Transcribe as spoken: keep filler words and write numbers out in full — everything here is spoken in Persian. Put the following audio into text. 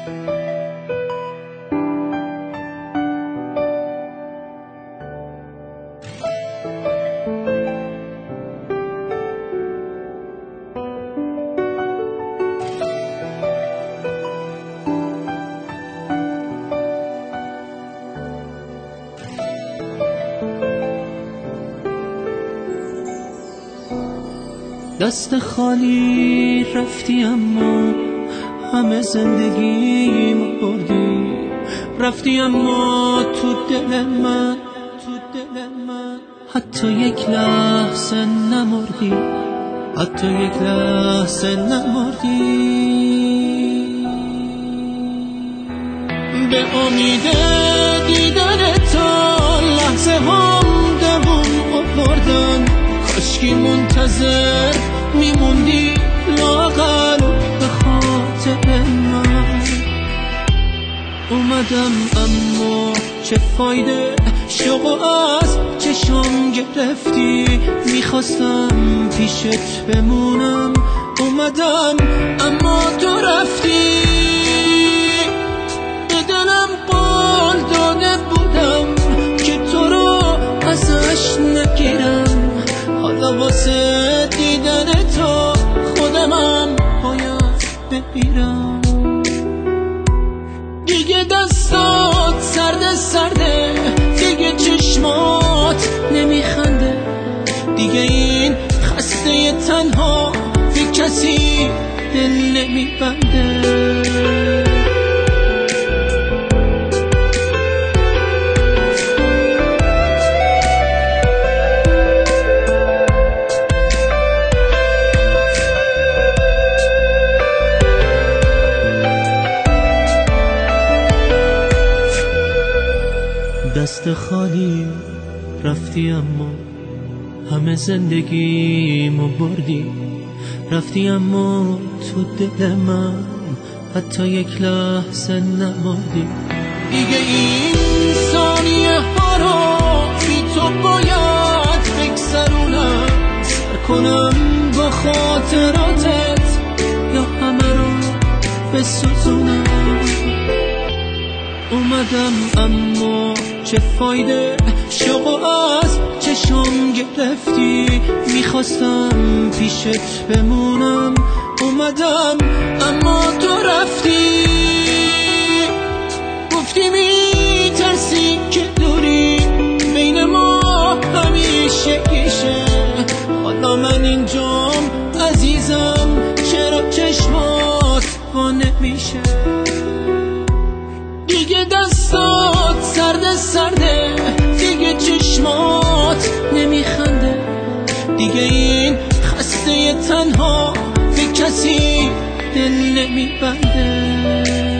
دست خالی رفتی اما همه زندگیم بردی، رفتی اما تو دل من، تو دل من حتی یک لحظه نمردی، حتی یک لحظه نمردی. به امید دیدن تو لحظه هم دوم آوردن، کاشکی منتظر میموندی لااقل به خاطر من. اومدم اما چه فایده، شوق از چشام گرفتی، میخواستم پیشت بمونم، اومدم اما تو رفتی. به دلم قول داده بودم که تو رو ازش نگیرم، حالا واسه دیدن تو خودمم باید بمیرم. دیگه دستات سرده سرده، دیگه چشمات نمیخنده، دیگه این خسته تنها به کسی دل نمیبنده. دست خالی رفتی اما همه زندگیمو بردی، رفتی اما تو دل من حتی یک لحظه نمردی. دیگه این ثانیه ها رو بی تو باید بگذرونم، سر کنم با خاطراتت یا همه رو بسوزونم. اومدم اما چه فایده، شوق از چشام گرفتی، میخواستم پیشت بمونم، اومدم اما تو رفتی. گفتی میترسی که دوری بین ما همیشه گیشه، حالا من اینجام عزیزم، چرا چشمات وا نمیشه؟ دیگه دستات سرده سرده، دیگه چشمات نمیخنده، دیگه این خسته تنها به کسی دل نمیبنده.